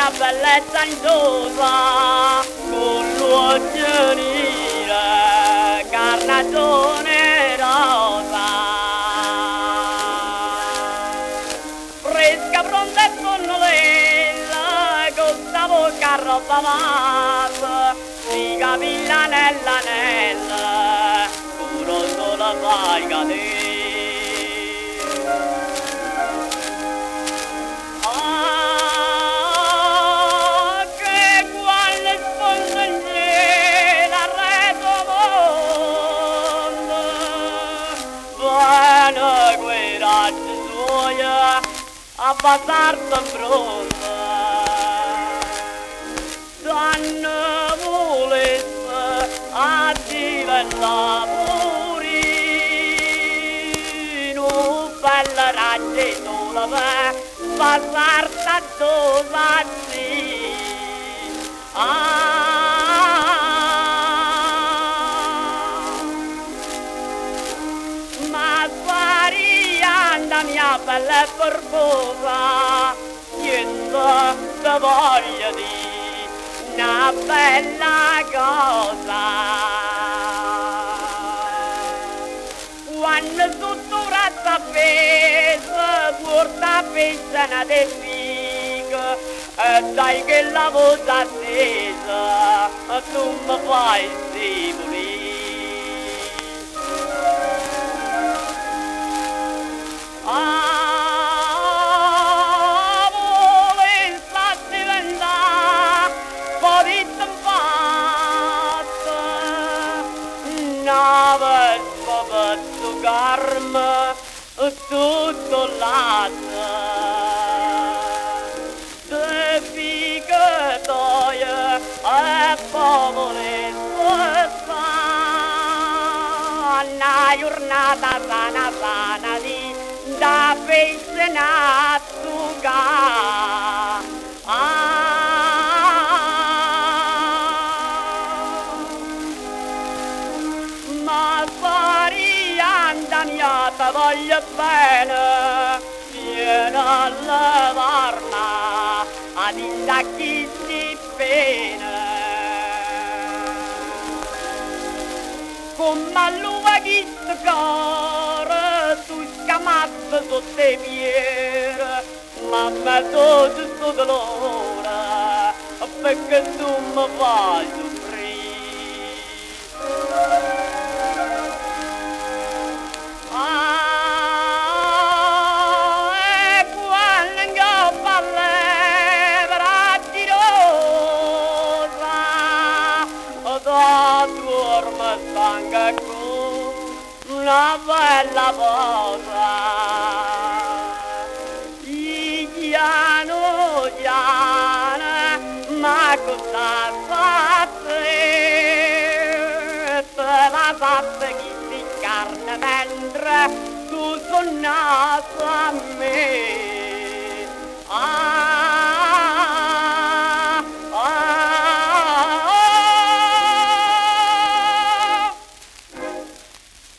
mia bellezza ansiosa, con l'occhio nero, carnagione rosa. Fresca, pronta e sonnolenta, con sta bocca roba vasa, si capilla nell'anella, puro solo fai cadere. A passar-te pronta Donna volesse a diventare purino bella raggettola per passar-te addosso ma svariando mia bella percosa, niente te voglio di una bella cosa. Quando sotto razza appesa, porta pezza di figa, e dai che la voce attesa, tu mi fai stimoli. Garma tutto l'anno de figatoia e povole una giornata sana sana di da pesce nattuga ma mia te voglio bene, vieni a levarla ad indacchi si bene. Come l'uva che ti cuore, tu scamazzi sotto i piedi, ma me tutto sto dolore, perché tu mi fai soffrire. Una bella cosa, piano piano, ma cosa fatte? Te la fatte chi si carne mentre tu sonnato a me.